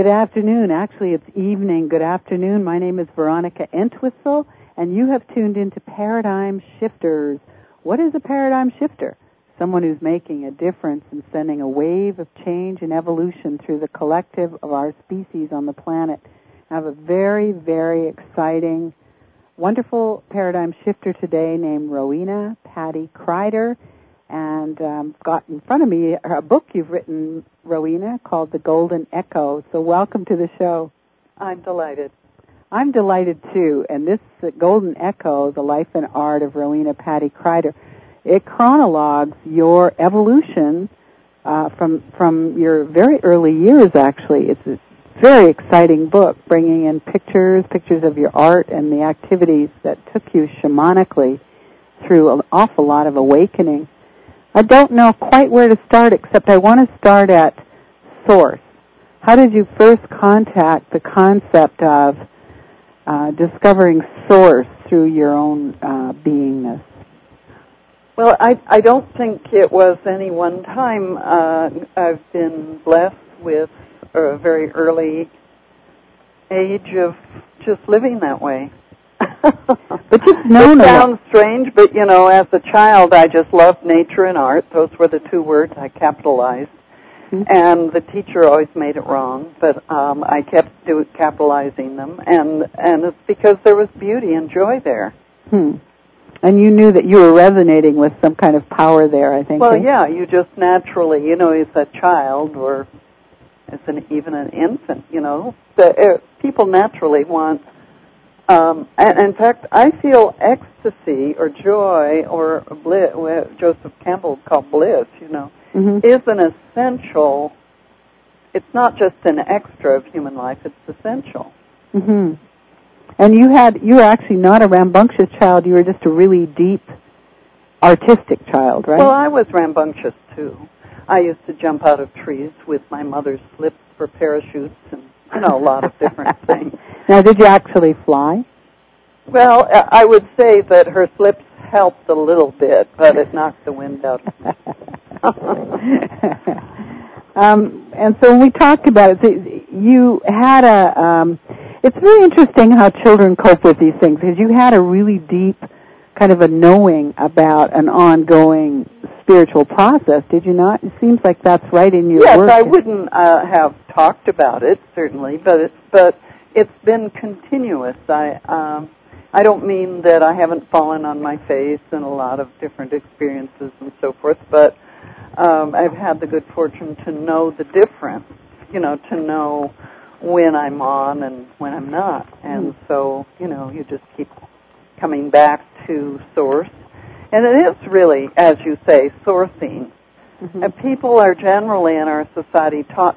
good afternoon. Actually, it's evening. Good afternoon. My name is Veronica Entwistle, and you have tuned into Paradigm Shifters. What is a paradigm shifter? Someone who's making a difference and sending a wave of change and evolution through the collective of our species on the planet. I have a very, very exciting, wonderful paradigm shifter today named Rowena Patty Kreider. And got in front of me a book you've written, Rowena, called The Golden Echo. So welcome to the show. I'm delighted. I'm delighted, too. And this Golden Echo, The Life and Art of Rowena Patty Kreider, it chronologues your evolution from your very early years, actually. It's a very exciting book, bringing in pictures of your art and the activities that took you shamanically through an awful lot of awakening. I don't know quite where to start, except I want to start at source. How did you first contact the concept of discovering source through your own beingness? Well, I don't think it was any one time. I've been blessed with a very early age of just living that way. But you've known it sounds strange, but, you know, as a child, I just loved nature and art. Those were the two words I capitalized. Mm-hmm. And the teacher always made it wrong, but I kept capitalizing them. And it's because there was beauty and joy there. Hmm. And you knew that you were resonating with some kind of power there, I think. Well, yeah, you just naturally, you know, as a child or as even an infant, you know, people naturally want. And in fact, I feel ecstasy or joy or bliss, what Joseph Campbell called bliss, you know, mm-hmm. is an essential. It's not just an extra of human life; it's essential. Mm-hmm. And you were actually not a rambunctious child. You were just a really deep, artistic child, right? Well, I was rambunctious too. I used to jump out of trees with my mother's slips for parachutes and, you know, a lot of different things. Now, did you actually fly? Well, I would say that her slips helped a little bit, but it knocked the wind out of me. And so when we talked about it, you had it's very interesting how children cope with these things, because you had a really deep kind of a knowing about an ongoing spiritual process, did you not? It seems like that's right in your work. Yes, I wouldn't have talked about it, certainly, but it's been continuous. I don't mean that I haven't fallen on my face in a lot of different experiences and so forth, but I've had the good fortune to know the difference, you know, to know when I'm on and when I'm not. And so, you know, you just keep coming back to source. And it is really, as you say, sourcing. Mm-hmm. And people are generally in our society taught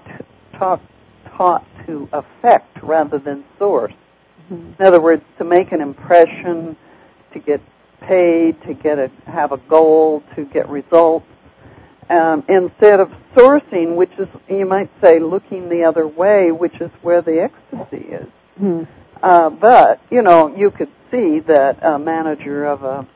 to affect rather than source. Mm-hmm. In other words, to make an impression, to get paid, to have a goal, to get results, instead of sourcing, which is, you might say, looking the other way, which is where the ecstasy is. Mm-hmm. But, you know, you could see that a manager of a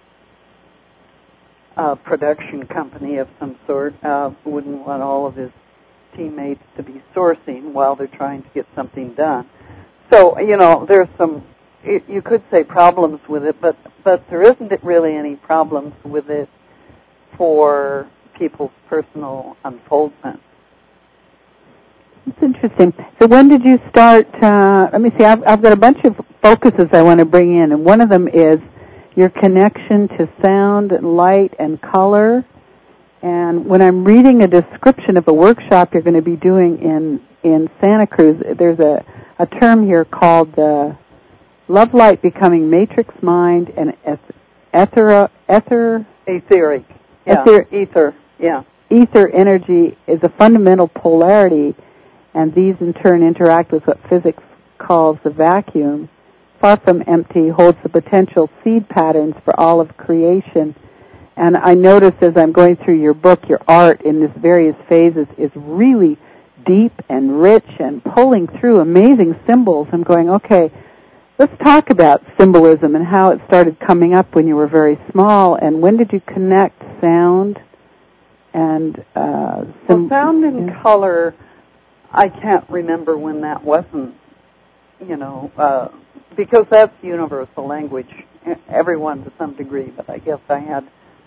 production company of some sort wouldn't want all of his teammates to be sourcing while they're trying to get something done. So, you know, there's some, you could say problems with it, but there isn't really any problems with it for people's personal unfoldment. That's interesting. So when did you start, let me see, I've got a bunch of focuses I want to bring in, and one of them is your connection to sound and light and color. And when I'm reading a description of a workshop you're going to be doing in Santa Cruz, there's a term here called the love light becoming matrix mind and etheric. Yeah. Ether. Yeah. Ether energy is a fundamental polarity, and these in turn interact with what physics calls the vacuum. Far from empty, holds the potential seed patterns for all of creation. And I noticed as I'm going through your book, your art in this various phases is really deep and rich and pulling through amazing symbols. I'm going, okay, let's talk about symbolism and how it started coming up when you were very small, and when did you connect sound and sound and color I can't remember when that wasn't, because that's universal language. Everyone to some degree, but I guess I had,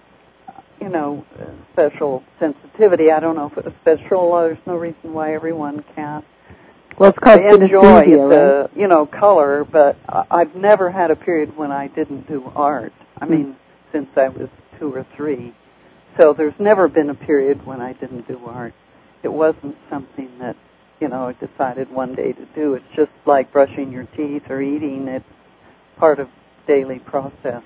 special sensitivity. I don't know if it was special. There's no reason why everyone can't. Well, it's called enjoy synesthesia, the, color, but I've never had a period when I didn't do art. I mean, since I was 2 or 3. So there's never been a period when I didn't do art. It wasn't something that, I decided one day to do. It's just like brushing your teeth or eating. It's part of daily process.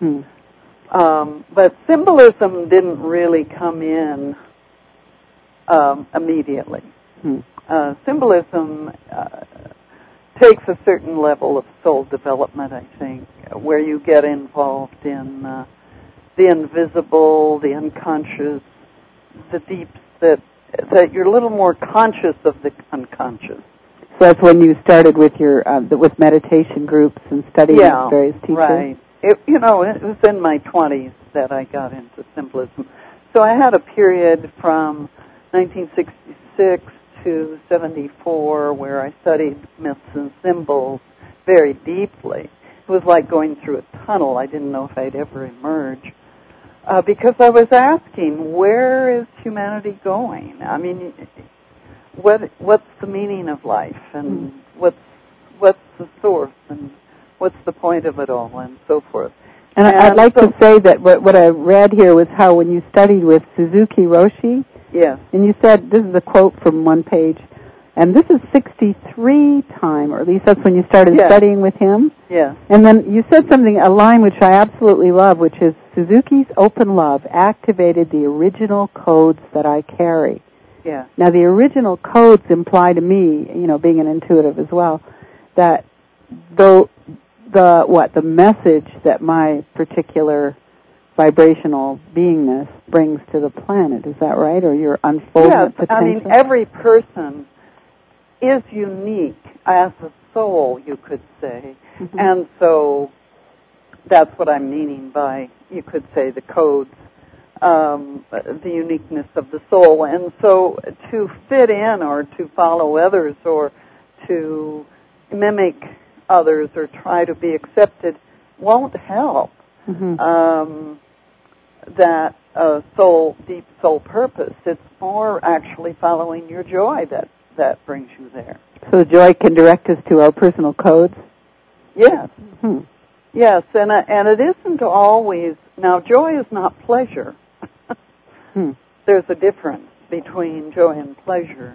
But symbolism didn't really come in immediately. Symbolism takes a certain level of soul development, I think, where you get involved in the invisible, the unconscious, the deeps, that you're a little more conscious of the unconscious. So that's when you started with your with meditation groups and studying with various teachers? Right. It was in my 20s that I got into symbolism. So I had a period from 1966 to 74 where I studied myths and symbols very deeply. It was like going through a tunnel. I didn't know if I'd ever emerge. Because I was asking, where is humanity going? I mean, what's the meaning of life, and what's the source, and what's the point of it all, and so forth. And I'd like to say that what I read here was how when you studied with Suzuki Roshi, and you said, this is a quote from one page, and this is 63 time, or at least that's when you started studying with him. Yeah. And then you said a line which I absolutely love, which is, Suzuki's open love activated the original codes that I carry. Yeah. Now, the original codes imply to me, being an intuitive as well, that the message that my particular vibrational beingness brings to the planet, is that right? Or your unfoldment potential? I mean, every person is unique as a soul, you could say. And so that's what I'm meaning by, you could say, the codes, the uniqueness of the soul. And so to fit in or to follow others or to mimic others or try to be accepted won't help that deep soul purpose. It's more actually following your joy that brings you there. So joy can direct us to our personal codes? Yes. Yes, and it isn't always... Now, joy is not pleasure. There's a difference between joy and pleasure.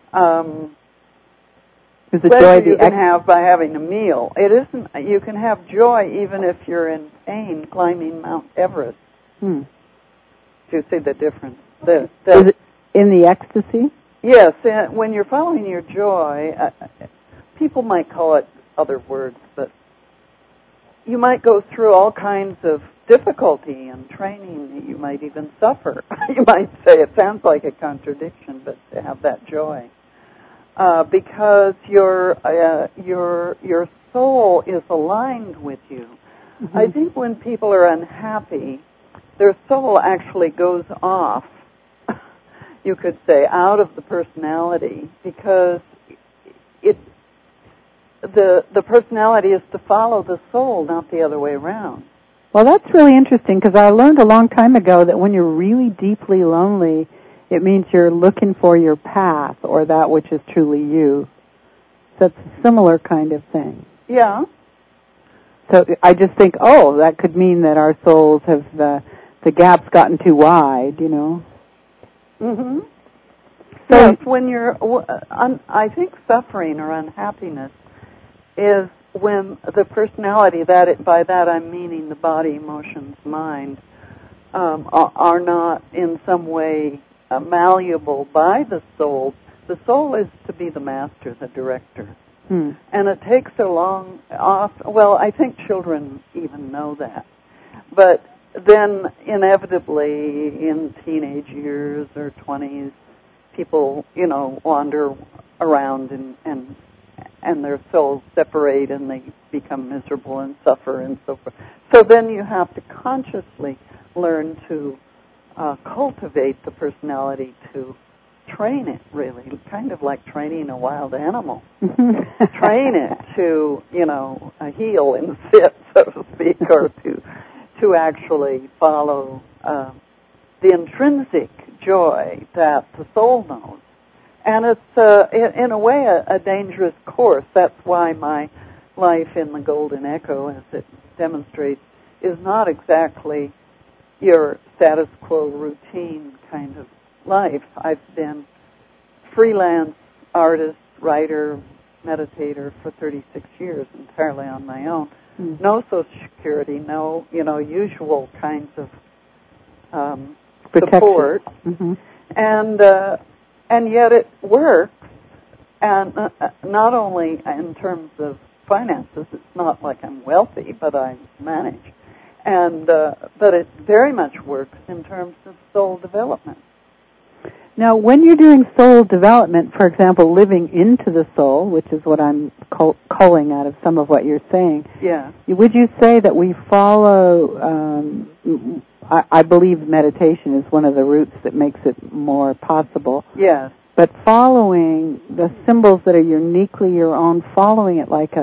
Is the pleasure joy you can have by having a meal. It isn't... You can have joy even if you're in pain climbing Mount Everest. Do you see the difference? Is it in the ecstasy? Yes, when you're following your joy, people might call it other words, but you might go through all kinds of difficulty and training. You might even suffer. You might say it sounds like a contradiction, but to have that joy, because your soul is aligned with you. I think when people are unhappy, their soul actually goes off, you could say, out of the personality, because the personality is to follow the soul, not the other way around. Well, that's really interesting, because I learned a long time ago that when you're really deeply lonely, it means you're looking for your path, or that which is truly you. So it's a similar kind of thing. Yeah. So I just think, that could mean that our souls have, the gap's gotten too wide, So yes, when you're, I think suffering or unhappiness is when the personality, by that I'm meaning the body, emotions, mind, are not in some way malleable by the soul. The soul is to be the master, the director. And it takes so long off. Well, I think children even know that. But then inevitably in teenage years or 20s, people, wander around and their souls separate and they become miserable and suffer and so forth. So then you have to consciously learn to cultivate the personality to train it, really, kind of like training a wild animal. Train it to, heel and sit, so to speak, or to actually follow the intrinsic joy that the soul knows. And it's, in a way, a dangerous course. That's why my life in the Golden Echo, as it demonstrates, is not exactly your status quo routine kind of life. I've been freelance artist, writer, meditator for 36 years, entirely on my own. Mm-hmm. No Social Security, no, usual kinds of support. Mm-hmm. And yet it works, and not only in terms of finances. It's not like I'm wealthy, but I manage. But it very much works in terms of soul development. Now, when you're doing soul development, for example, living into the soul, which is what I'm culling out of some of what you're saying, yeah. Would you say that we follow, I believe meditation is one of the routes that makes it more possible. Yes. But following the symbols that are uniquely your own, following it like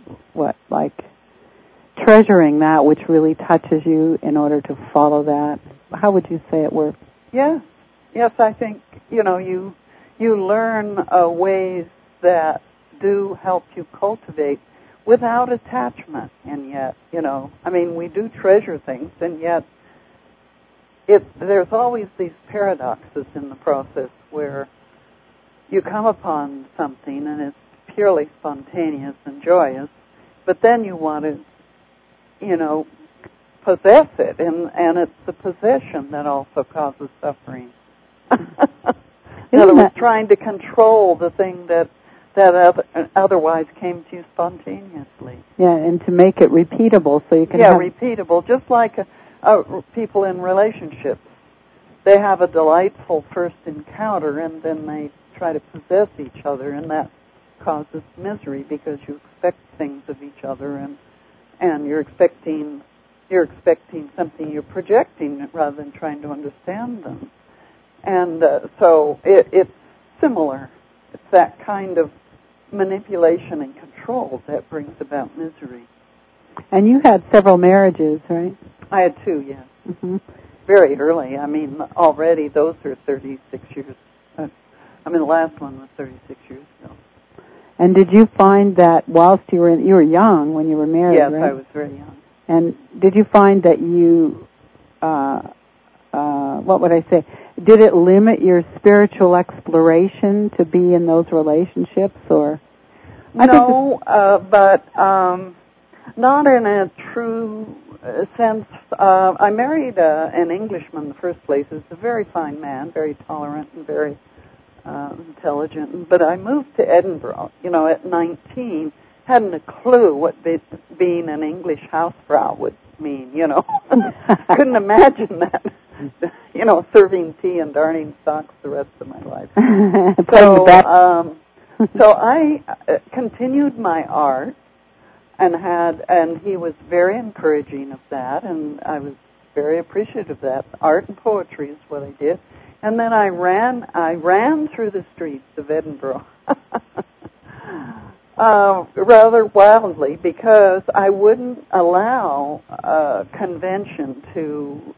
treasuring that which really touches you in order to follow that. How would you say it works? Yes. Yes, I think, you learn ways that do help you cultivate without attachment. And yet, we do treasure things, and yet there's always these paradoxes in the process where you come upon something and it's purely spontaneous and joyous, but then you want to, possess it, and it's the possession that also causes suffering. In other words, trying to control the thing that otherwise came to you spontaneously. Yeah, and to make it repeatable so you can repeatable, just like people in relationships. They have a delightful first encounter, and then they try to possess each other, and that causes misery because you expect things of each other, and you're expecting something, you're projecting rather than trying to understand them. And so it's similar. It's that kind of manipulation and control that brings about misery. And you had several marriages, right? I had 2, yes. Mm-hmm. Very early. Already those are 36 years. The last one was 36 years ago. And did you find that whilst you were young when you were married, yes, right? I was very young. And did you find that you, what would I say, did it limit your spiritual exploration to be in those relationships, or? No, but not in a true sense. I married an Englishman in the first place. He was a very fine man, very tolerant and very intelligent. But I moved to Edinburgh, at 19, hadn't a clue what being an English hausfrau would mean, Couldn't imagine that, serving tea and darning socks the rest of my life. So I continued my art and he was very encouraging of that, and I was very appreciative of that. Art and poetry is what I did. And then I ran through the streets of Edinburgh rather wildly, because I wouldn't allow convention to,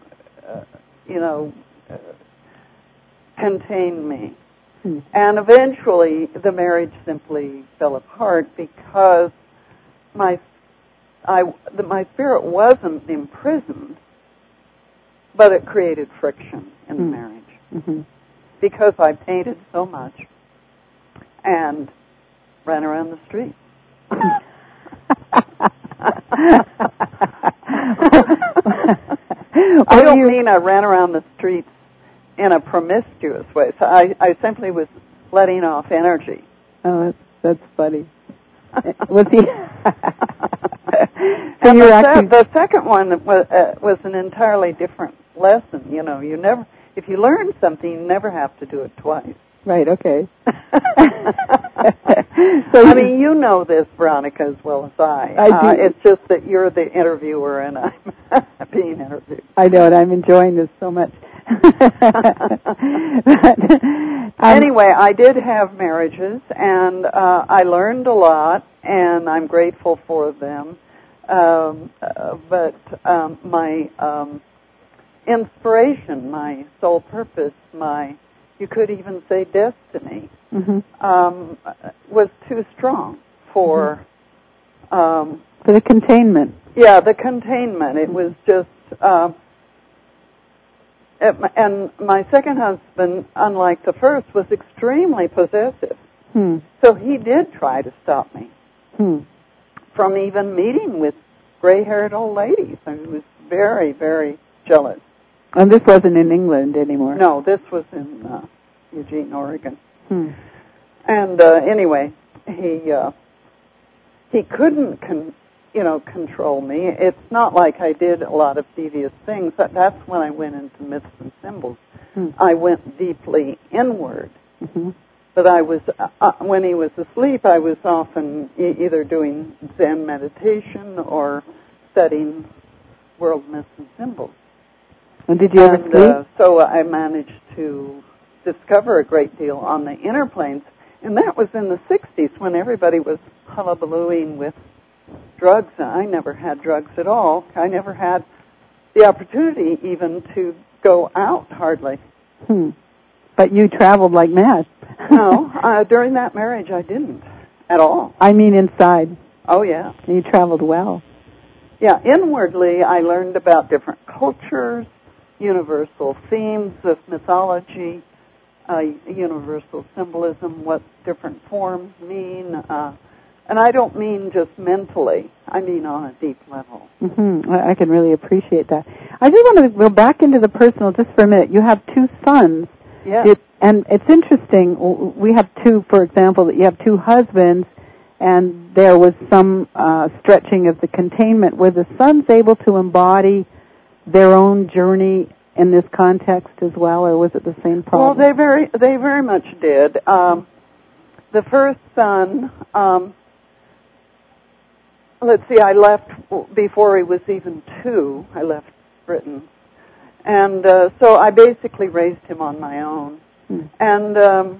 contain me. And eventually the marriage simply fell apart because my spirit wasn't imprisoned, but it created friction in the marriage. Mm-hmm. Because I painted so much and ran around the street. I don't mean I ran around the streets in a promiscuous way. So I simply was letting off energy. Oh, that's funny. Was he? And the second one was an entirely different lesson. You never, if you learn something, you never have to do it twice. Right. Okay. So you know this, Veronica, as well as I. I do. It's just that you're the interviewer and I'm being interviewed. I know, and I'm enjoying this so much. Anyway, I did have marriages, and I learned a lot, and I'm grateful for them. But my inspiration, my soul purpose, you could even say destiny, was too strong for the containment. Yeah, the containment. It was just, and my second husband, unlike the first, was extremely possessive. So he did try to stop me from even meeting with gray-haired old ladies. I mean, he was very, very jealous. And this wasn't in England anymore? No, this was in Eugene, Oregon. And anyway, he couldn't control me. It's not like I did a lot of devious things. That's when I went into myths and symbols. I went deeply inward. But I was, when he was asleep, I was often either doing Zen meditation or studying world myths and symbols. And did you ever sleep? So I managed to discover a great deal on the inner planes. And that was in the 60s when everybody was hullabalooing with drugs. I never had drugs at all. I never had the opportunity even to go out, hardly. But you traveled like mad. No, during that marriage I didn't at all. I mean inside. Oh, yeah. You traveled well. Yeah, inwardly I learned about different cultures, universal themes of mythology, universal symbolism, what different forms mean. And I don't mean just mentally. I mean on a deep level. I can really appreciate that. I just want to go back into the personal just for a minute. You have two sons. Yes. And it's interesting. We have two, for example, that you have two husbands, and there was some stretching of the containment. Were the sons able to embody their own journey in this context as well, or was it the same problem? Well, they very much did. The first son, let's see, I left before he was even 2. I left Britain. And so I basically raised him on my own. And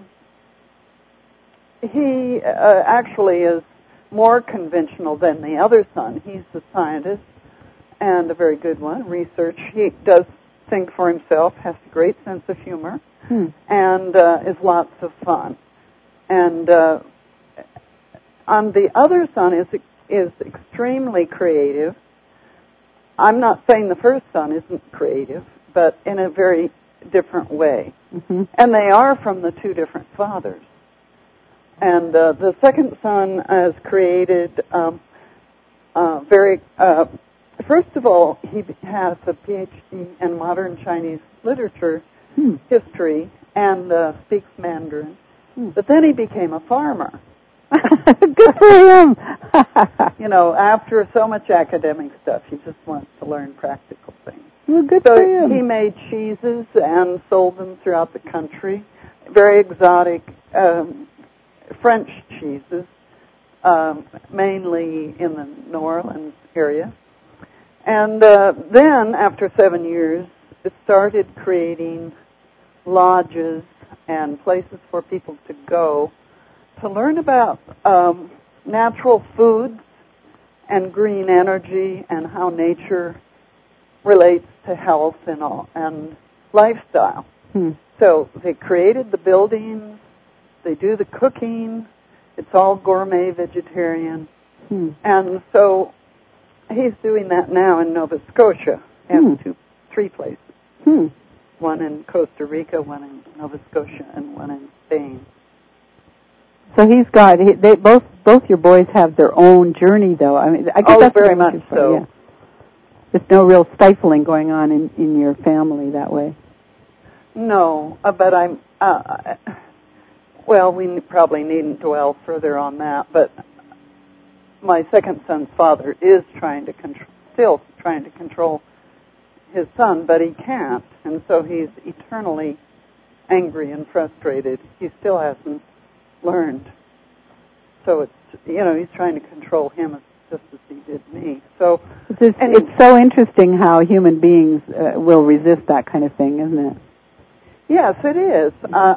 he actually is more conventional than the other son. He's a scientist and a very good one, research. He does think for himself, has a great sense of humor, and is lots of fun. And on the other son is extremely creative. I'm not saying the first son isn't creative, but in a very different way. And they are from the 2 different fathers. And the second son has created first of all, he has a PhD in modern Chinese literature, history, and speaks Mandarin. But then he became a farmer. Good for him. After so much academic stuff, he just wants to learn practical things. Well, good for him. He made cheeses and sold them throughout the country. Very exotic French cheeses, mainly in the New Orleans area. And then, after 7 years, it started creating lodges and places for people to go to learn about natural foods and green energy and how nature relates to health and lifestyle. So they created the buildings, they do the cooking, it's all gourmet vegetarian. And so he's doing that now in Nova Scotia and 3 places. One in Costa Rica, one in Nova Scotia, and one in Spain. So he's got, both your boys have their own journey, though. I mean, I guess that's very much so. Yeah. There's no real stifling going on in your family that way. No, but I'm, we probably needn't dwell further on that, but my second son's father is still trying to control his son, but he can't, and so he's eternally angry and frustrated. He still hasn't learned. So it's, he's trying to control him just as he did me. So it's It's so interesting how human beings will resist that kind of thing, isn't it? Yes, it is.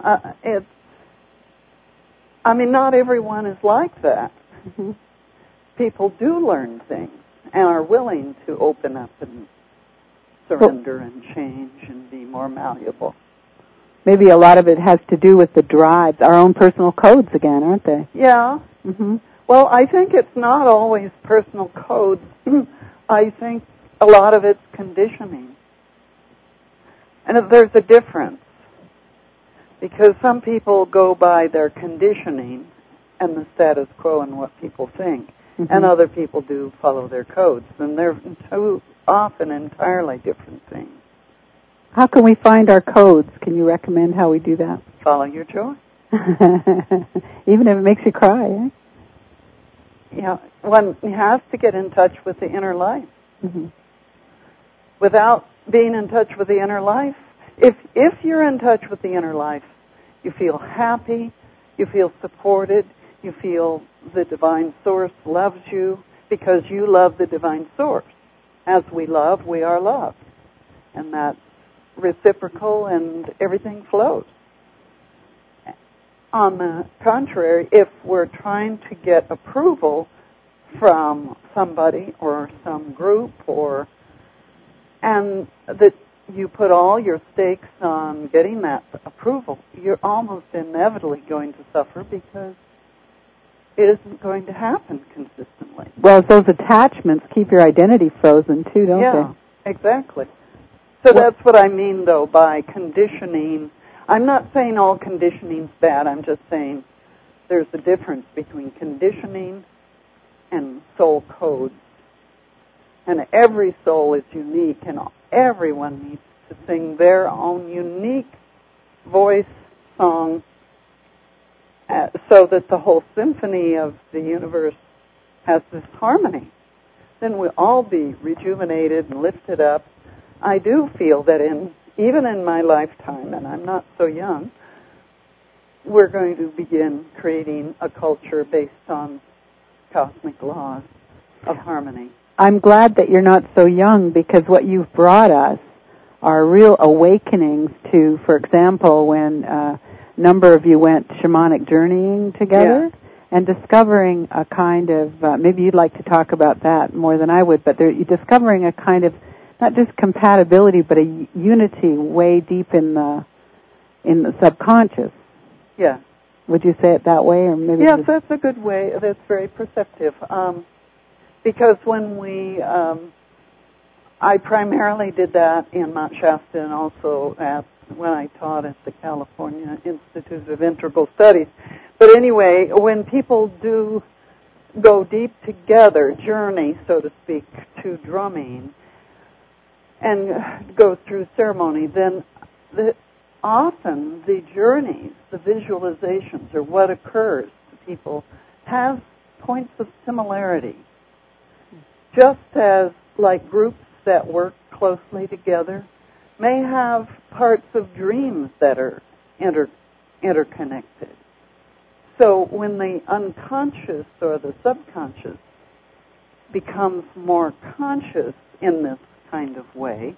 Not everyone is like that. Mm-hmm. People do learn things and are willing to open up and surrender and change and be more malleable. Maybe a lot of it has to do with the drives, our own personal codes again, aren't they? Yeah. Mm-hmm. Well, I think it's not always personal codes. I think a lot of it's conditioning. And there's a difference. Because some people go by their conditioning and the status quo and what people think. Mm-hmm. And other people do follow their codes. And they're too often entirely different things. How can we find our codes? Can you recommend how we do that? Follow your joy. Even if it makes you cry, eh? Yeah, one has to get in touch with the inner life. Mm-hmm. Without being in touch with the inner life, if you're in touch with the inner life, you feel happy, you feel supported, you feel the divine source loves you because you love the divine source. As we love, we are loved. And that's reciprocal and everything flows. On the contrary, if we're trying to get approval from somebody or some group and that you put all your stakes on getting that approval, you're almost inevitably going to suffer because it isn't going to happen consistently. Well, those attachments keep your identity frozen too, don't they? Yeah, exactly. So that's what I mean, though, by conditioning. I'm not saying all conditioning's bad. I'm just saying there's a difference between conditioning and soul codes. And every soul is unique, and everyone needs to sing their own unique voice song so that the whole symphony of the universe has this harmony. Then we'll all be rejuvenated and lifted up. I do feel that even in my lifetime, and I'm not so young, we're going to begin creating a culture based on cosmic laws of harmony. I'm glad that you're not so young, because what you've brought us are real awakenings to, for example, when a number of you went shamanic journeying together, and discovering a kind of, maybe you'd like to talk about that more than I would, but you're discovering a kind of, not just compatibility, but a unity way deep in the subconscious. Yeah. Would you say it that way, or maybe? Yes, that's a good way. That's very perceptive. Because when I primarily did that in Mount Shasta, and also when I taught at the California Institute of Integral Studies. But anyway, when people do go deep together, journey, so to speak, to drumming, and go through ceremony, then often the journeys, the visualizations, or what occurs to people has points of similarity. Just as like groups that work closely together may have parts of dreams that are interconnected. So when the unconscious or the subconscious becomes more conscious in this kind of way,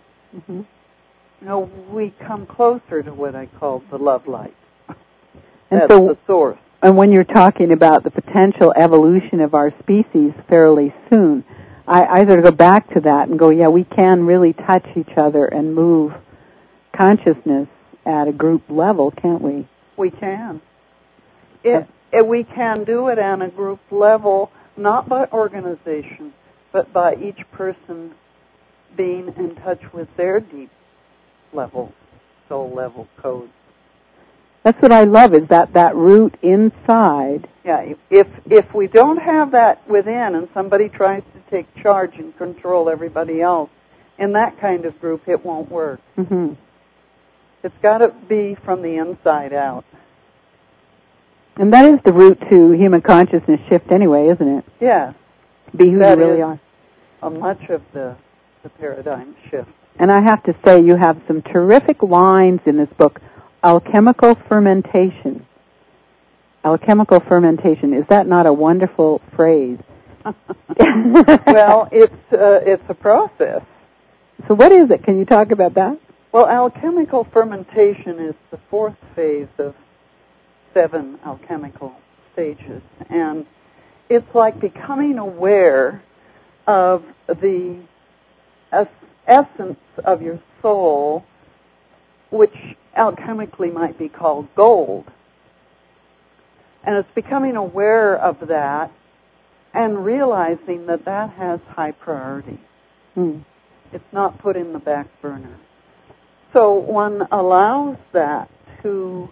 we come closer to what I call the love light. And that's the source. And when you're talking about the potential evolution of our species fairly soon, I sort of go back to that and go, yeah, we can really touch each other and move consciousness at a group level, can't we? We can. We can do it on a group level, not by organization, but by each person being in touch with their deep level, soul level codes. That's what I love, is that root inside. Yeah, if we don't have that within and somebody tries to take charge and control everybody else, in that kind of group, it won't work. Mm-hmm. It's got to be from the inside out. And that is the root to human consciousness shift anyway, isn't it? Yeah. Be who you really are. Much of the paradigm shift. And I have to say, you have some terrific lines in this book. Alchemical fermentation. Alchemical fermentation. Is that not a wonderful phrase? Well, it's a process. So what is it? Can you talk about that? Well, alchemical fermentation is the fourth phase of 7 alchemical stages. And it's like becoming aware of the essence of your soul, which alchemically might be called gold. And it's becoming aware of that and realizing that that has high priority. It's not put in the back burner. So one allows that to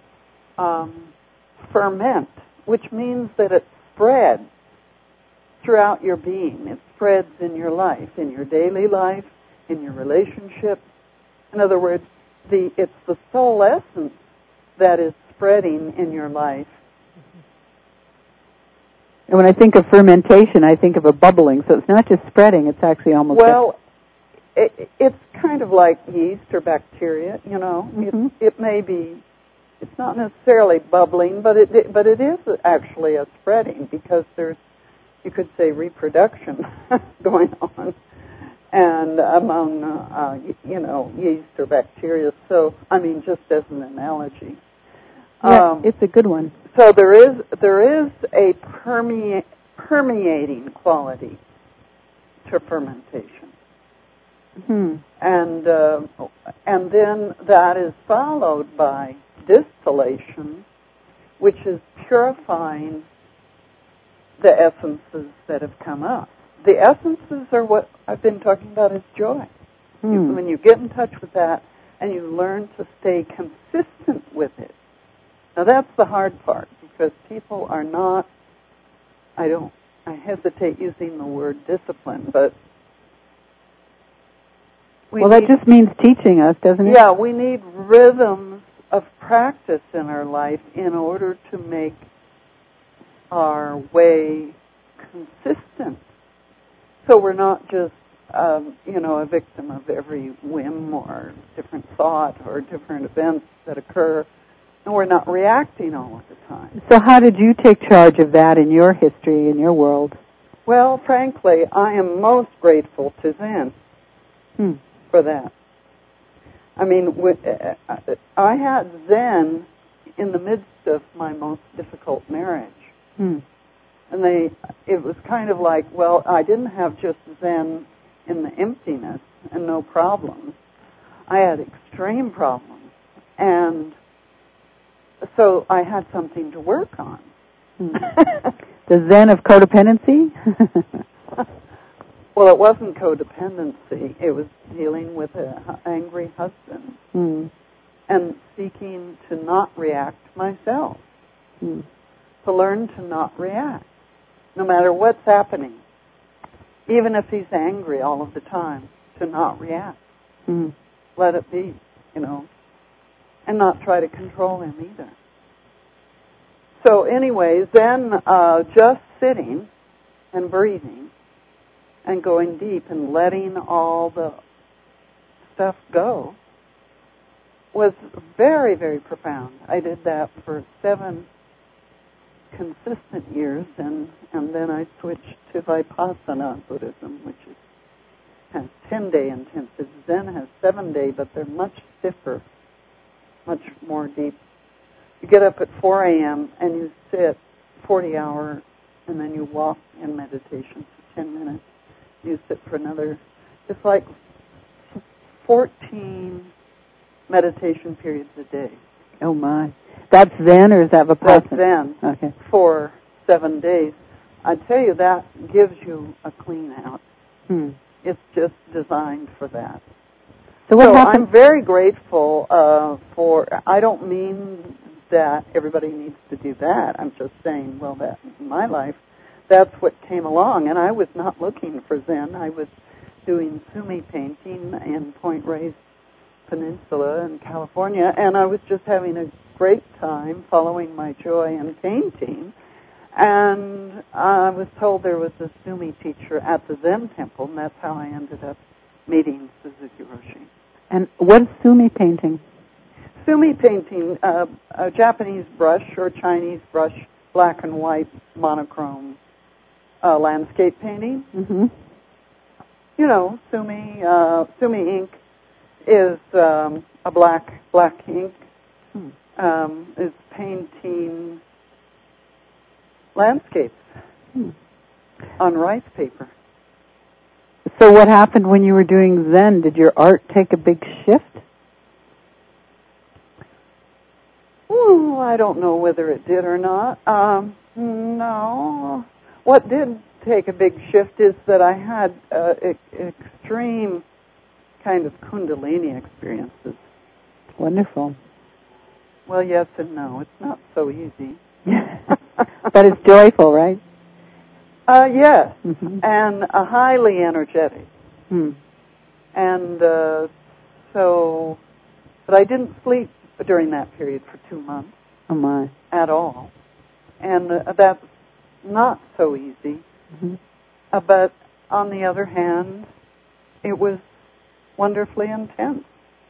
ferment, which means that it spreads throughout your being. It spreads in your life, in your daily life, in your relationships. In other words, it's the soul essence that is spreading in your life. And when I think of fermentation, I think of a bubbling. So it's not just spreading, it's actually almost... Well, it's kind of like yeast or bacteria, you know. Mm-hmm. It may be, it's not necessarily bubbling, but it is actually a spreading, because there's, you could say, reproduction going on, and among, yeast or bacteria. So, I mean, just as an analogy. Yeah, it's a good one. So there is a permeating quality to fermentation. And then that is followed by distillation, which is purifying the essences that have come up. The essences are what I've been talking about as joy. When you get in touch with that and you learn to stay consistent with it. Now that's the hard part, because people are not, I hesitate using the word discipline, but that just means teaching us, doesn't it? Yeah, we need rhythms of practice in our life in order to make our way consistent. So we're not just, a victim of every whim or different thought or different events that occur, and we're not reacting all of the time. So how did you take charge of that in your history, in your world? Well, frankly, I am most grateful to Zen for that. I mean, I had Zen in the midst of my most difficult marriage. And it was kind of like, well, I didn't have just Zen in the emptiness and no problems. I had extreme problems. And so I had something to work on. The Zen of codependency? Well, it wasn't codependency. It was dealing with an angry husband and seeking to not react myself. To learn to not react, no matter what's happening. Even if he's angry all of the time, to not react. Let it be, and not try to control him either. So anyways, then just sitting and breathing and going deep and letting all the stuff go was very, very profound. I did that for 7 consistent years, and then I switched to Vipassana Buddhism, which has 10-day intensive. Zen has 7-day, but they're much stiffer, much more deep. You get up at 4 a.m. and you sit 40 hours, and then you walk in meditation for 10 minutes. You sit for another. It's like 14 meditation periods a day. Oh, my. That's Zen, or is that Vipassana? That's Zen. Okay. For 7 days. I tell you, that gives you a clean out. It's just designed for that. So happened? I'm very grateful for, I don't mean that everybody needs to do that. I'm just saying, well, that in my life, that's what came along. And I was not looking for Zen. I was doing sumi painting in Point Reyes Peninsula in California, and I was just having a great time following my joy in painting. And I was told there was a sumi teacher at the Zen temple, and that's how I ended up meeting Suzuki Roshi. And what's sumi painting? Sumi painting, a Japanese brush or Chinese brush, black and white, monochrome landscape painting. Mm-hmm. You know, Sumi ink is a black ink. Is painting landscapes on rice paper. So what happened when you were doing Zen? Did your art take a big shift? Ooh, I don't know whether it did or not. No. What did take a big shift is that I had extreme kind of Kundalini experiences. Wonderful. Well, yes and no. It's not so easy. But it's joyful, right? Yes. Mm-hmm. And highly energetic. And but I didn't sleep during that period for 2 months. Oh, my. At all. And that's not so easy. Mm-hmm. But on the other hand, it was wonderfully intense.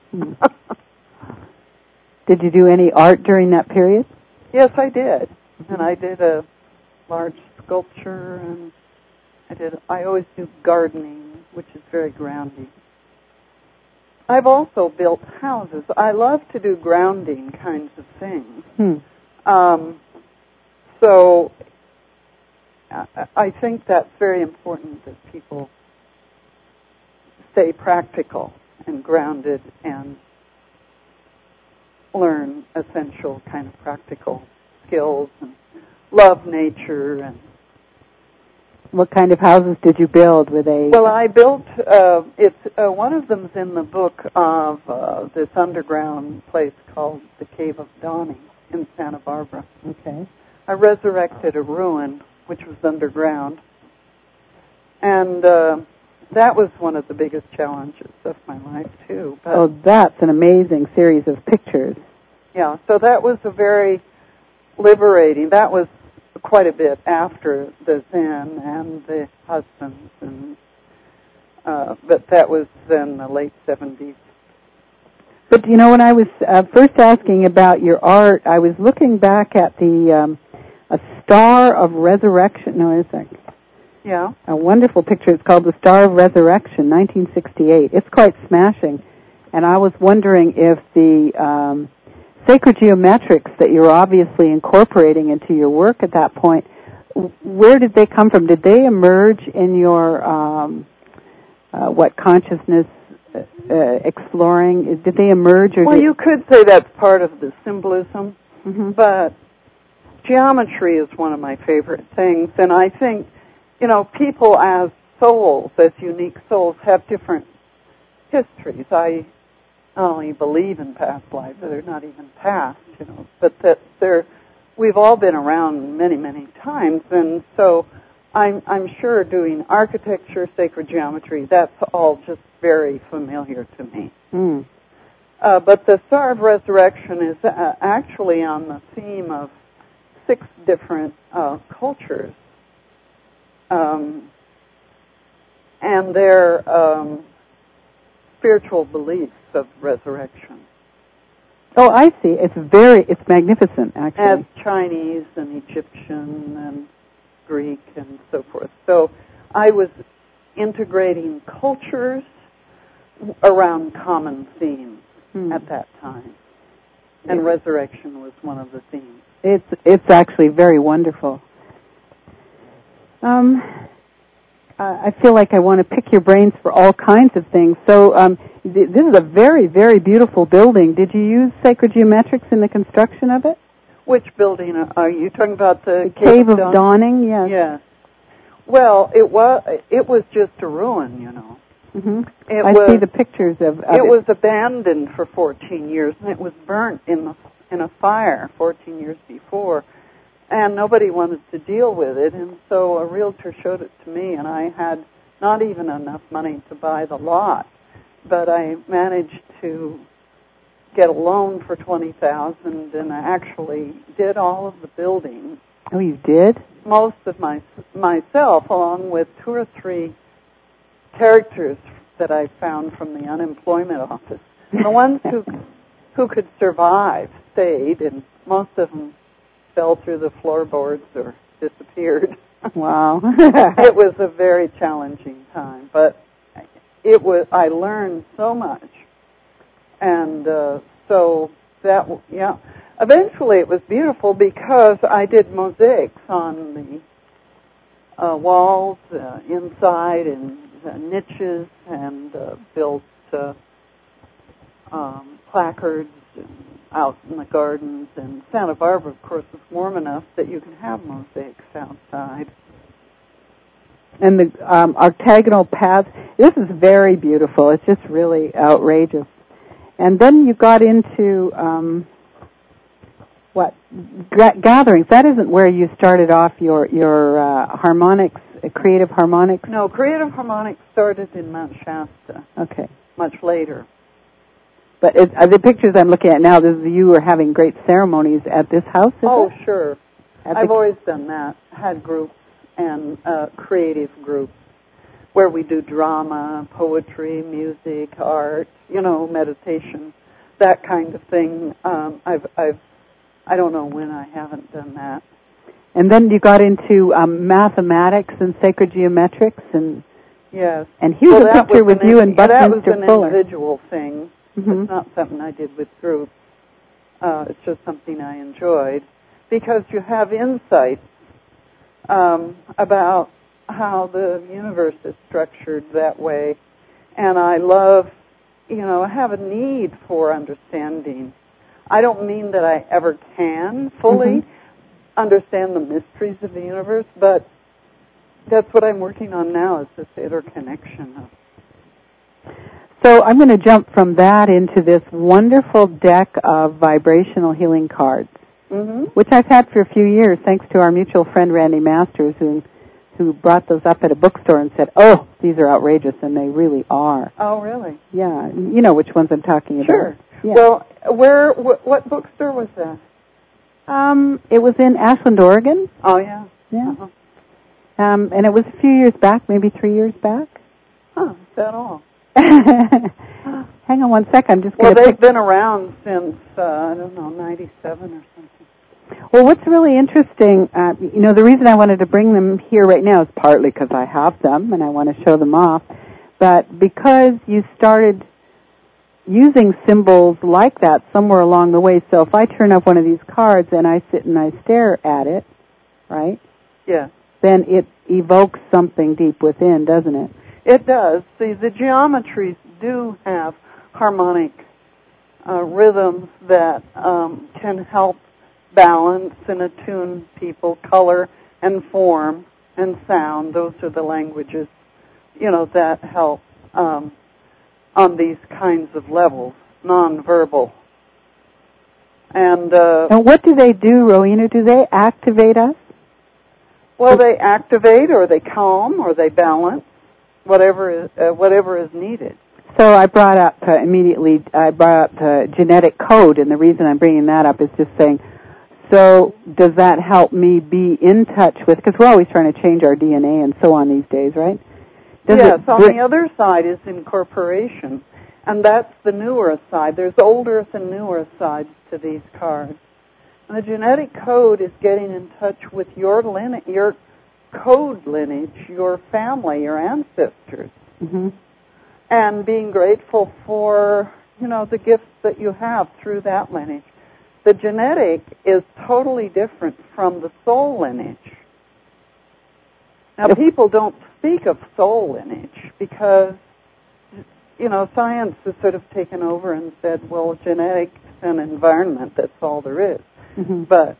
Did you do any art during that period? Yes, I did. And I did a large sculpture, and I always do gardening, which is very grounding. I've also built houses. I love to do grounding kinds of things. So I think that's very important that people stay practical and grounded and learn essential kind of practical skills and love nature. And what kind of houses did you build? Were they? Well, I built. One of them's in the book of this underground place called the Cave of Dawning in Santa Barbara. Okay. I resurrected a ruin which was underground, and that was one of the biggest challenges of my life too. But, that's an amazing series of pictures. Yeah, so that was a very liberating. That was quite a bit after the Zen and the husbands, and but that was in the late 70s. But you know, when I was first asking about your art, I was looking back at the a Star of Resurrection. No, it's a wonderful picture. It's called The Star of Resurrection, 1968. It's quite smashing, and I was wondering if the sacred geometrics that you're obviously incorporating into your work at that point, where did they come from? Did they emerge in your consciousness exploring? Did they emerge? Or well, you could say that's part of the symbolism, but geometry is one of my favorite things, and I think, you know, people as souls, as unique souls, have different histories. I not only believe in past lives, they're not even past, you know, but that we've all been around many, many times, and so I'm sure doing architecture, sacred geometry, that's all just very familiar to me. But the Star of Resurrection is actually on the theme of 6 different cultures, and their spiritual beliefs of resurrection. Oh, I see. It's magnificent, actually. As Chinese and Egyptian and Greek and so forth. So I was integrating cultures around common themes at that time, and resurrection was one of the themes. It's actually very wonderful. I feel like I want to pick your brains for all kinds of things. So this is a very, very beautiful building. Did you use sacred geometrics in the construction of it? Which building are you talking about? The Cave of Dawning? Yes. Yes. Well, it was just a ruin, you know. I see the pictures of it. It was abandoned for 14 years, and it was burnt in a fire 14 years before. And nobody wanted to deal with it, and so a realtor showed it to me, and I had not even enough money to buy the lot, but I managed to get a loan for $20,000, and I actually did all of the building. Oh, you did? Most of myself, along with 2 or 3 characters that I found from the unemployment office. The ones who could survive stayed, and most of them fell through the floorboards or disappeared. Wow. It was a very challenging time, but I learned so much. And so that, eventually it was beautiful because I did mosaics on the walls, inside, and niches, and built placards out in the gardens. And Santa Barbara, of course, is warm enough that you can have mosaics outside. And the octagonal paths, this is very beautiful. It's just really outrageous. And then you got into, gatherings. That isn't where you started off your harmonics, creative harmonics? No, creative harmonics started in Mount Shasta. Okay. Much later. But the pictures I'm looking at now, you were having great ceremonies at this house, is Oh, it? sure. I've always done that. Had groups and creative groups where we do drama, poetry, music, art, meditation, that kind of thing. I don't know when I haven't done that. And then you got into mathematics and sacred geometrics, and yes. And here's a picture with you and Buckminster Fuller. That was an individual thing. Mm-hmm. It's not something I did with groups. It's just something I enjoyed because you have insight about how the universe is structured that way. And I love, I have a need for understanding. I don't mean that I ever can fully understand the mysteries of the universe, but that's what I'm working on now, is this interconnection. So I'm going to jump from that into this wonderful deck of vibrational healing cards, which I've had for a few years, thanks to our mutual friend Randy Masters, who brought those up at a bookstore and said, "Oh, these are outrageous," and they really are. Oh, really? Yeah, you know which ones I'm talking about. Sure. Yeah. Well, what bookstore was that? It was in Ashland, Oregon. Oh, yeah. Yeah. Uh-huh. And it was a few years back, maybe 3 years back. Huh, is that all? Hang on one sec, I'm just going to... Well, they've been around since, 97 or something. Well, what's really interesting, the reason I wanted to bring them here right now is partly because I have them and I want to show them off, but because you started using symbols like that somewhere along the way. So if I turn up one of these cards and I sit and I stare at it, right? Yeah. Then it evokes something deep within, doesn't it? It does. See, the geometries do have harmonic rhythms that can help balance and attune people, color and form and sound. Those are the languages, that help on these kinds of levels, nonverbal. And what do they do, Rowena? Do they activate us? Well, they activate, or they calm, or they balance, whatever is needed. So I brought up the genetic code, and the reason I'm bringing that up is just saying, so does that help me be in touch with, because we're always trying to change our DNA and so on these days, right? Yes, on the other side is incorporation, and that's the newer side. There's older and newer sides to these cards. And the genetic code is getting in touch with your code lineage, your family, your ancestors, and being grateful for, the gifts that you have through that lineage. The genetic is totally different from the soul lineage. Now, people don't speak of soul lineage because, science has sort of taken over and said, well, genetics and environment, that's all there is. But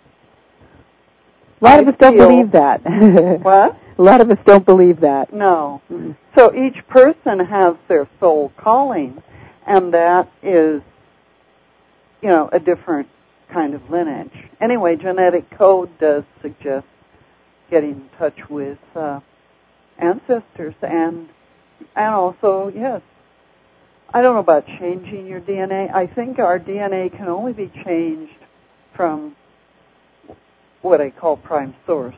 a lot of us don't believe that. What? A lot of us don't believe that. No. So each person has their soul calling, and that is, a different kind of lineage. Anyway, genetic code does suggest getting in touch with ancestors, and also, yes, I don't know about changing your DNA. I think our DNA can only be changed from what I call prime source.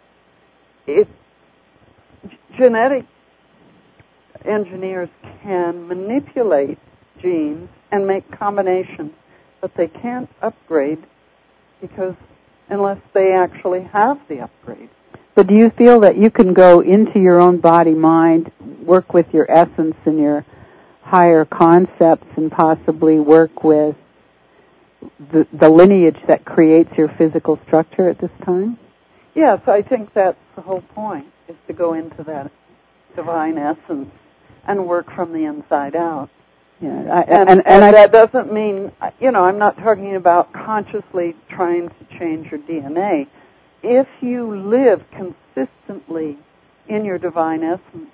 Genetic engineers can manipulate genes and make combinations, but they can't upgrade unless they actually have the upgrade. So do you feel that you can go into your own body, mind, work with your essence and your higher concepts, and possibly work with the lineage that creates your physical structure at this time? Yes, I think that's the whole point, is to go into that divine essence and work from the inside out. Yeah, and that doesn't mean, I'm not talking about consciously trying to change your DNA. If you live consistently in your divine essence,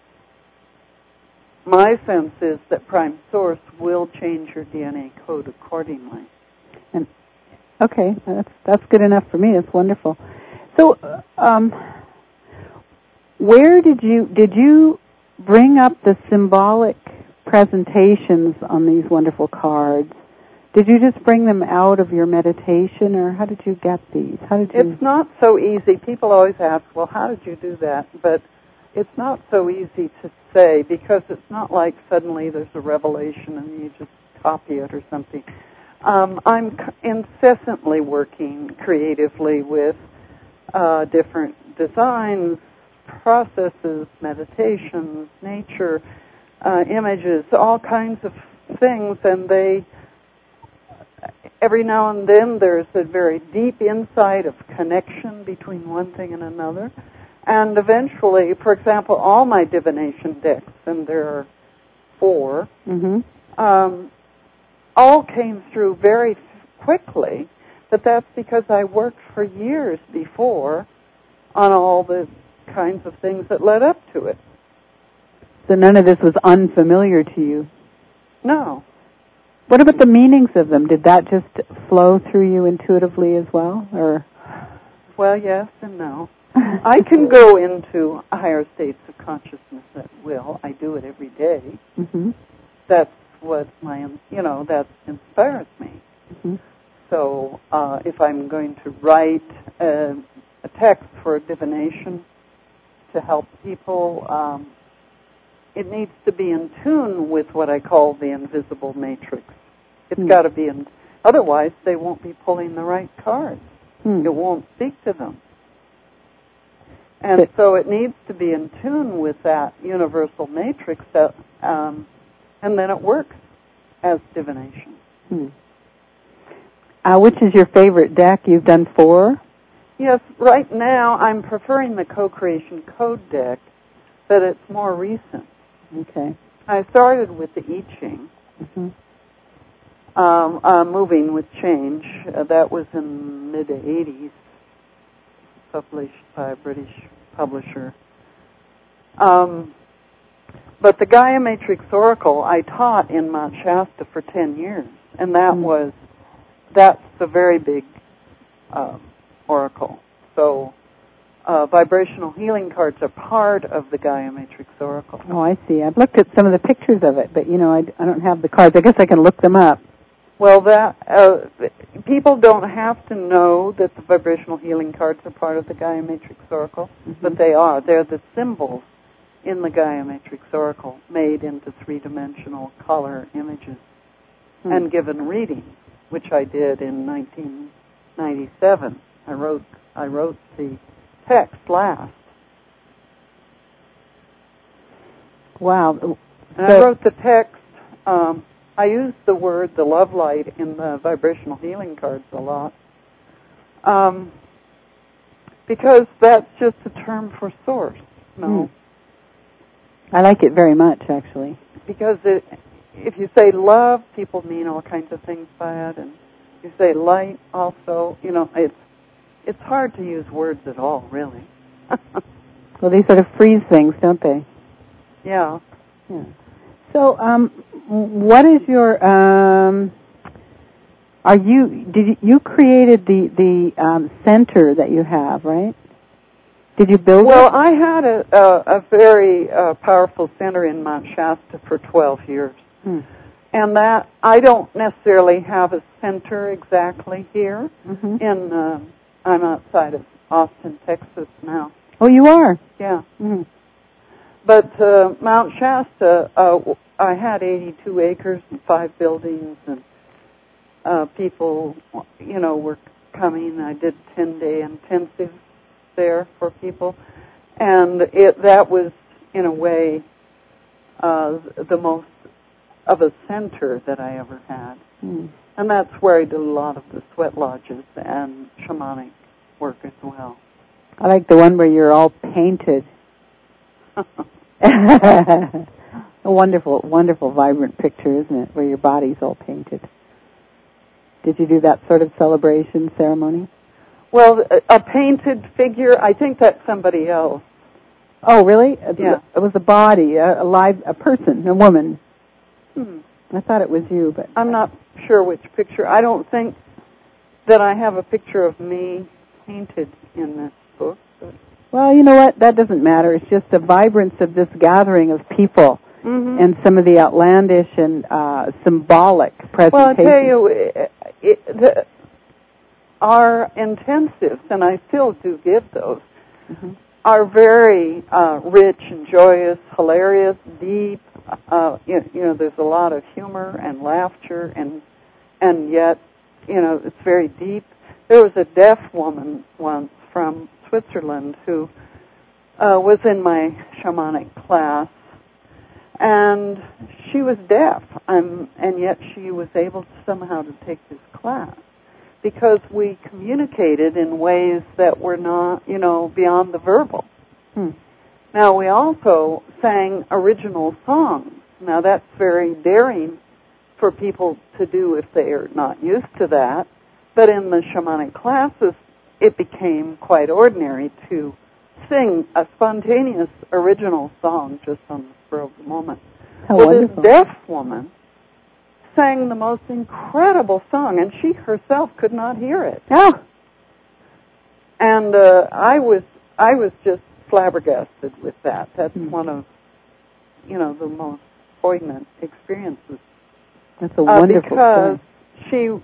my sense is that Prime Source will change your DNA code accordingly. And okay, that's good enough for me. That's wonderful. So, where did you bring up the symbolic presentations on these wonderful cards? Did you just bring them out of your meditation, or how did you get these? It's not so easy. People always ask, well, how did you do that? But it's not so easy to say, because it's not like suddenly there's a revelation and you just copy it or something. I'm incessantly working creatively with different designs, processes, meditations, nature, images, all kinds of things, and every now and then there's a very deep insight of connection between one thing and another. And eventually, for example, all my divination decks, and there are 4, all came through very quickly, but that's because I worked for years before on all the kinds of things that led up to it. So none of this was unfamiliar to you? No. What about the meanings of them? Did that just flow through you intuitively as well, or? Well, yes and no. I can go into higher states of consciousness at will. I do it every day. Mm-hmm. That's what that inspires me. Mm-hmm. So if I'm going to write a text for a divination to help people, it needs to be in tune with what I call the invisible matrix. It's got to be otherwise they won't be pulling the right cards. It won't speak to them. And so it needs to be in tune with that universal matrix, and then it works as divination. Which is your favorite deck? You've done 4? Yes, right now I'm preferring the Co-Creation Code deck, but it's more recent. Okay. I started with the I Ching, Moving with Change. That was in the mid-'80s, published by a British publisher. But the Gaia Matrix Oracle I taught in Mount Shasta for 10 years, and that's a very big oracle. So vibrational healing cards are part of the Gaia Matrix Oracle. Oh, I see. I've looked at some of the pictures of it, but I don't have the cards. I guess I can look them up. Well, people don't have to know that the vibrational healing cards are part of the Gaia Matrix Oracle, but they are. They're the symbols in the Gaia Matrix Oracle, made into 3-dimensional color images and given readings, which I did in 1997. I wrote the text last. Wow. And I wrote the text. I used the love light in the vibrational healing cards a lot, because that's just a term for source. No. I like it very much, actually. Because if you say love, people mean all kinds of things by it, and you say light also, it's hard to use words at all, really. Well, they sort of freeze things, don't they? Yeah. So, what is your? You created the center that you have, right? Did you build it? Well, I had a very powerful center in Mount Shasta for 12 years. And that, I don't necessarily have a center exactly here. I'm outside of Austin, Texas now. Oh, you are? Yeah. But Mount Shasta, I had 82 acres and 5 buildings, and people, were coming. I did 10-day intensive there for people. And that was, in a way, the most of a center that I ever had. Mm. And that's where I did a lot of the sweat lodges and shamanic work as well. I like the one where you're all painted. A wonderful, wonderful, vibrant picture, isn't it, where your body's all painted. Did you do that sort of celebration ceremony? Well, a painted figure, I think that's somebody else. Oh, really? Yeah. It was a body, a person, a woman. I thought it was you, but... I'm not sure which picture. I don't think that I have a picture of me painted in this book. But... Well, you know what? That doesn't matter. It's just the vibrance of this gathering of people and some of the outlandish and symbolic presentations. Well, I'll tell you, our intensives, and I still do give those, are very rich and joyous, hilarious, deep. There's a lot of humor and laughter, and yet, it's very deep. There was a deaf woman once from Switzerland who was in my shamanic class, and she was deaf, and yet she was able somehow to take this class because we communicated in ways that were not, beyond the verbal. Now, we also sang original songs. Now, that's very daring for people to do if they are not used to that. But in the shamanic classes, it became quite ordinary to sing a spontaneous original song just on the spur of the moment. Well, this deaf woman sang the most incredible song, and she herself could not hear it. Oh. And I was just flabbergasted with that. That's one of, the most poignant experiences. That's a wonderful because story.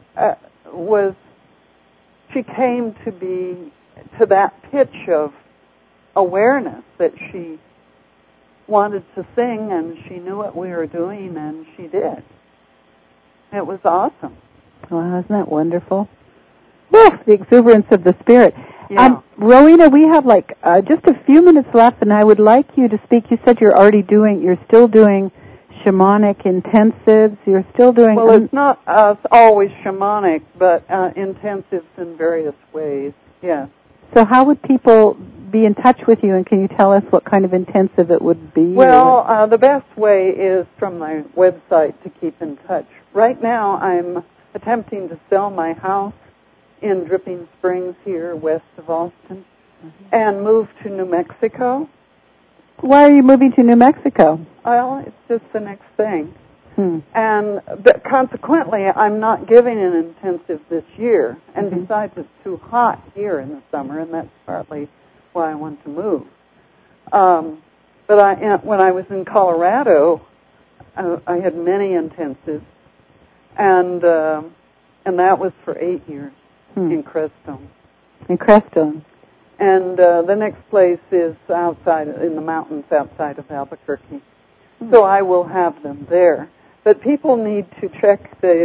she came to be to that pitch of awareness that she wanted to sing, and she knew what we were doing, and she did. It was awesome. Wow, isn't that wonderful? Woo, the exuberance of the spirit. Yeah. Rowena, we have just a few minutes left, and I would like you to speak. You said you're still doing shamanic intensives. You're still doing... Well, it's not always shamanic, but intensives in various ways, yes. So how would people be in touch with you, and can you tell us what kind of intensive it would be? Well, the best way is from my website to keep in touch. Right now, I'm attempting to sell my house in Dripping Springs here, west of Austin, and move to New Mexico. Why are you moving to New Mexico? Well, it's just the next thing. And consequently, I'm not giving an intensive this year. And besides, it's too hot here in the summer, and that's partly why I want to move. But when I was in Colorado, I had many intensives, and that was for 8 years in Crestone. In Crestone. And the next place is outside, in the mountains outside of Albuquerque. So I will have them there. But people need to check the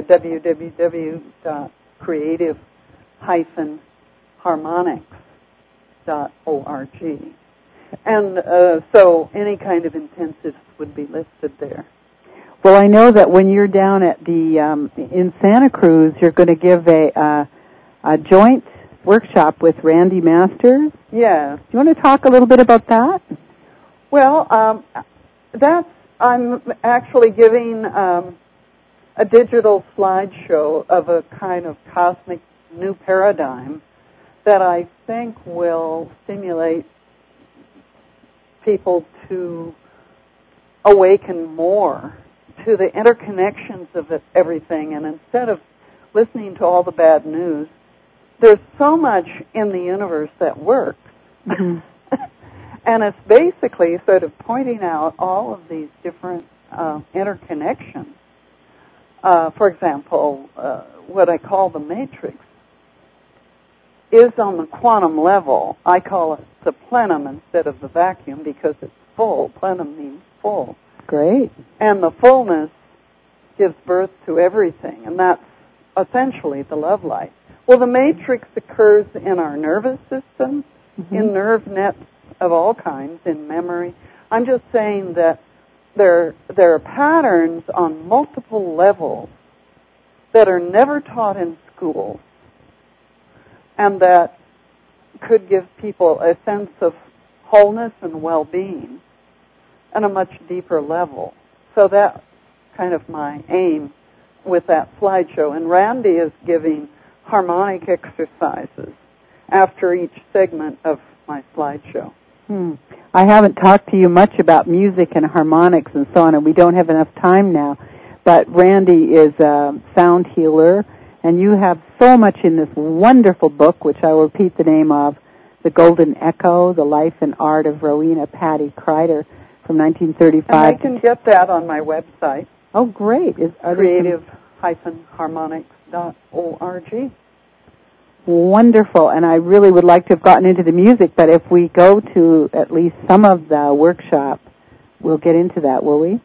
www.creative-harmonics.org. And so any kind of intensives would be listed there. Well, I know that when you're down at in Santa Cruz, you're going to give a joint workshop with Randy Masters. Yes. Do you want to talk a little bit about that? Well, I'm actually giving a digital slideshow of a kind of cosmic new paradigm that I think will stimulate people to awaken more to the interconnections of everything. And instead of listening to all the bad news, there's so much in the universe that works. And it's basically sort of pointing out all of these different interconnections. For example, what I call the matrix is on the quantum level. I call it the plenum instead of the vacuum because it's full. Plenum means full. Great. And the fullness gives birth to everything, and that's essentially the love light. Well, the matrix occurs in our nervous system, in nerve nets of all kinds, in memory. I'm just saying that there are patterns on multiple levels that are never taught in school and that could give people a sense of wholeness and well-being on a much deeper level. So that's kind of my aim with that slideshow. And Randy is giving harmonic exercises after each segment of my slideshow. I haven't talked to you much about music and harmonics and so on, and we don't have enough time now. But Randy is a sound healer, and you have so much in this wonderful book, which I will repeat the name of, The Golden Echo, The Life and Art of Rowena Patty Kreider from 1935. And I can get that on my website. Oh, great. creative-harmonics.org. Wonderful, and I really would like to have gotten into the music, but if we go to at least some of the workshop, we'll get into that, will we?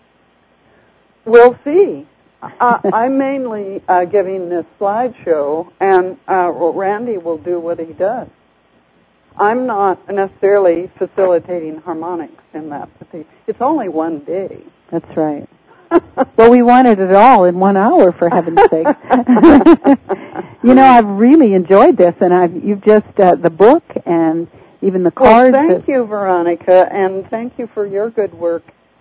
We'll see. I'm mainly giving this slideshow, and Randy will do what he does. I'm not necessarily facilitating harmonics in that particular. It's only one day. That's right. Well, we wanted it all in 1 hour, for heaven's sake. You know, I've really enjoyed this, and you've just, the book and even the cards. Well, thank you, Veronica, and thank you for your good work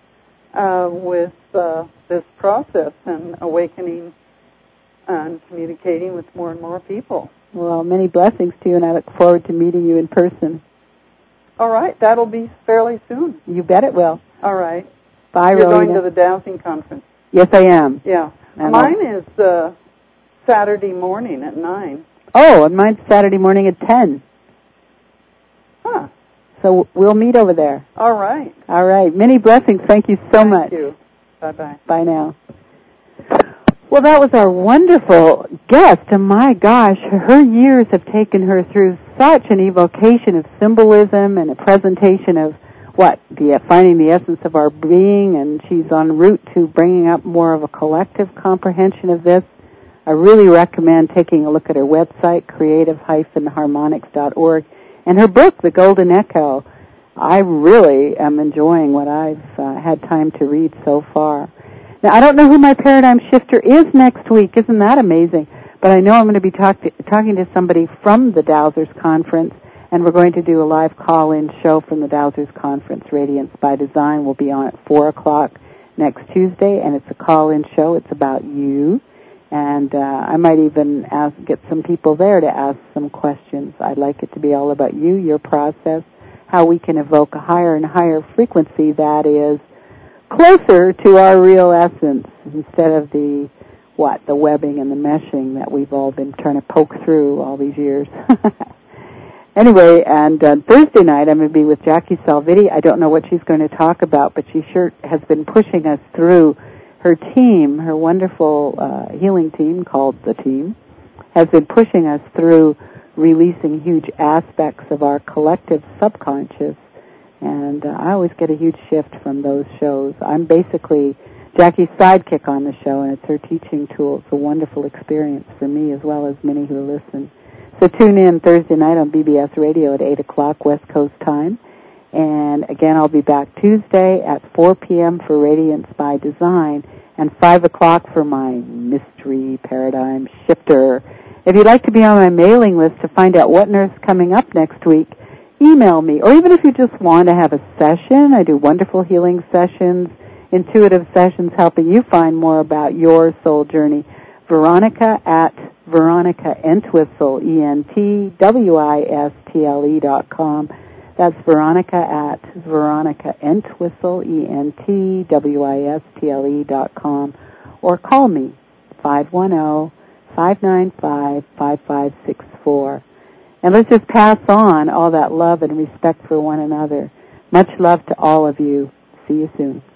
with this process and awakening and communicating with more and more people. Well, many blessings to you, and I look forward to meeting you in person. All right, that'll be fairly soon. You bet it will. All right. Bye, You're Rowena. going to the dowsing conference. Yes, I am. Yeah. And mine is Saturday morning at 9. Oh, and mine's Saturday morning at 10. Huh. So we'll meet over there. All right. All right. Many blessings. Thank you so much. Thank you. Bye-bye. Bye now. Well, that was our wonderful guest, and my gosh, her years have taken her through such an evocation of symbolism and a presentation of finding the essence of our being, and she's en route to bringing up more of a collective comprehension of this. I really recommend taking a look at her website, creative-harmonics.org, and her book, The Golden Echo. I really am enjoying what I've had time to read so far. Now, I don't know who my paradigm shifter is next week. Isn't that amazing? But I know I'm going to be talking to somebody from the Dowsers Conference, and we're going to do a live call-in show from the Dowsers Conference. Radiance by Design will be on at 4 o'clock next Tuesday, and it's a call-in show. It's about you. And I might even get some people there to ask some questions. I'd like it to be all about you, your process, how we can evoke a higher and higher frequency that is closer to our real essence instead of the webbing and the meshing that we've all been trying to poke through all these years. Anyway, and Thursday night I'm going to be with Jackie Salviti. I don't know what she's going to talk about, but she sure has been pushing us through. Her team, her wonderful healing team called The Team, has been pushing us through releasing huge aspects of our collective subconscious. And I always get a huge shift from those shows. I'm basically Jackie's sidekick on the show, and it's her teaching tool. It's a wonderful experience for me as well as many who listen. So tune in Thursday night on BBS Radio at 8 o'clock West Coast time. And again, I'll be back Tuesday at 4 p.m. for Radiance by Design and 5 o'clock for my Mystery Paradigm Shifter. If you'd like to be on my mailing list to find out what on earth's coming up next week, email me. Or even if you just want to have a session, I do wonderful healing sessions, intuitive sessions helping you find more about your soul journey. Veronica at VeronicaEntwistle, ENTWISTLE.com. That's Veronica at VeronicaEntwistle, ENTWISTLE.com. Or call me, 510-595-5564. And let's just pass on all that love and respect for one another. Much love to all of you. See you soon.